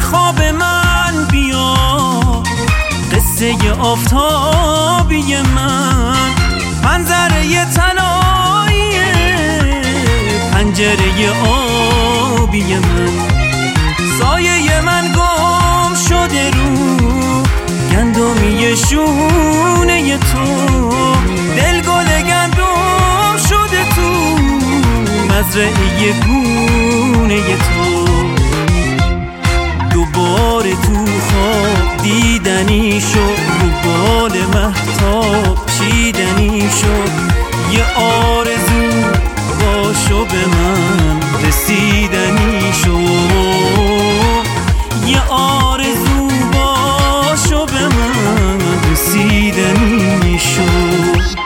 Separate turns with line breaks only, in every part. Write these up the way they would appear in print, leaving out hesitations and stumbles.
خواب من بیا، قصه آفتابی من، منظره طلایی پنجره آبی من، سایه من گم شده رو گندمی شونه تو، دل گل گندم شده تو مزرعه گونه تو. دوباره تو خواب دیدنی شد، رو بال مهتاب چیدنی شد، یه آرزو باشو به من رسیدنی شد، یه آرزو باشو به من رسیدنی شد.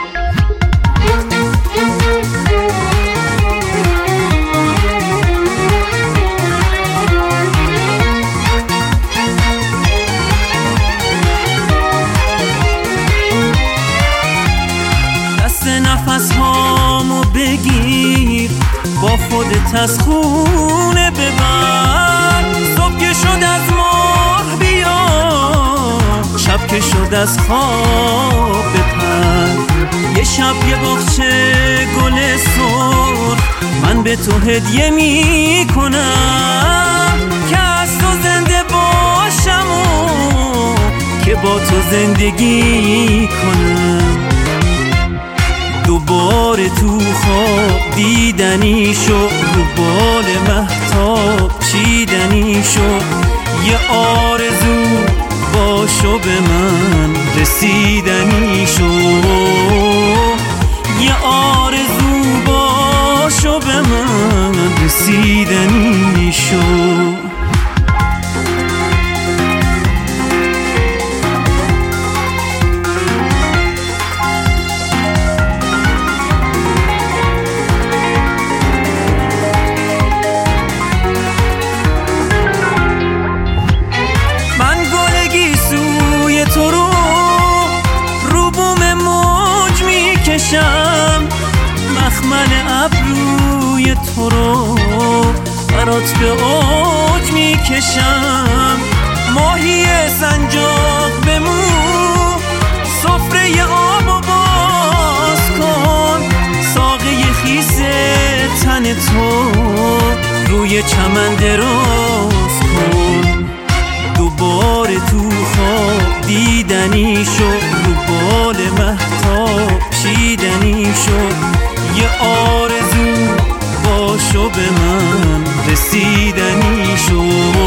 نفس هامو بگیر با خودت از خونه ببر، صبح که شد از ماه بیا، شب که شد از خواب بپر، یه شب یه باغچه گل سرخ من به تو هدیه می کنم، که از تو زنده باشم و که با تو زندگی کنم. دوباره تو خواب دیدنی شد، رو بال مهتاب چیدنی شد، یه آرزو باشو به من رسیدنی شد، یه آرزو باشو به من رسیدنی شد. مخمل ابروی تو رو برات به اوج میکشم، ماهی سنجاق بمو سفره آب و باز کن، ساقه خیس تن تو روی چمن دراز کن. دوباره تو خواب دیدنی شد، رو بال مهتاب چیدنی شد، یه آرزو باشو به من رسیدنی شد،